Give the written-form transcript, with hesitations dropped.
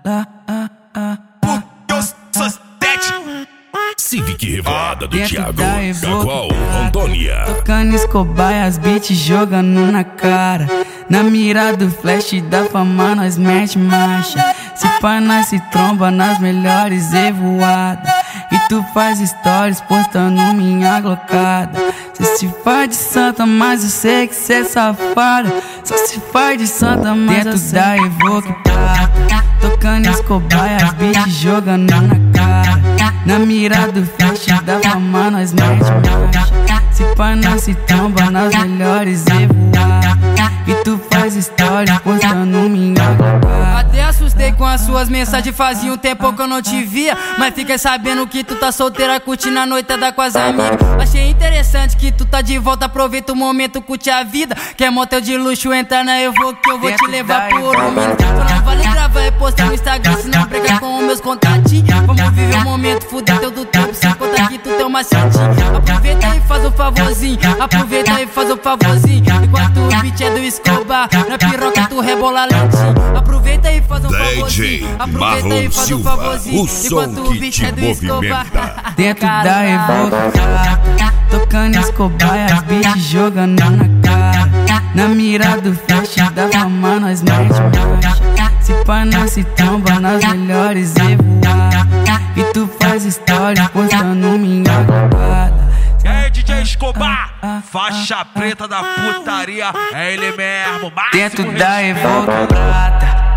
Porque eu sou sete. Civic Revoada do Dentro Thiago, da Evoque, Cagual, Antônia. tocando Escobar, as beats jogando na cara. Na mira do flash da fama nós mete marcha. Se pá nós se tromba nas melhores evoadas. E tu faz stories postando minha glocada. Cê se faz de santa, mas eu sei que cê é safada. Só se faz de santa, mas dentro da Evoque prata. Tocando Escobar, as beats jogando na cara. Na mira do flash da fama nós mete marcha. Se pá nós se tromba nas melhores evoadas. E tu faz stories postando minha glocada. Até assustei com as suas mensagens, fazia um tempo que eu não te via. Mas fiquei sabendo que tu tá solteira, curtindo a noitada com as amigas. Achei interessante que tu tá de volta, aproveita o momento, curte a vida. Quer motel de luxo, entra na Evoque que eu vou te levar por um minuto. Só não vale gravar e postar no Instagram, se não briga com os meus contatinhos. Vamos viver o momento, fuder teu do tempo, sem contar que tu tem uma macetinho. Aproveita e faz o favorzinho, aproveita e faz o favorzinho. Enquanto o beat é do Escobar, na piroca tu rebola lentinho. Aproveita e faz um favorzinho, aproveita e faz um favorzinho. Enquanto o beat é do Escobar. Dentro da Evoque prata, tocando Escobar, as beats jogando na cara. Na mira do flash da fama nós mete marcha. Se pá nós se tromba nas melhores evoadas. E tu faz stories postando minha glocada. E aí, DJ Escobar, faixa preta da putaria, é ele mesmo, máximo Dentro da respeito. Evoque prata,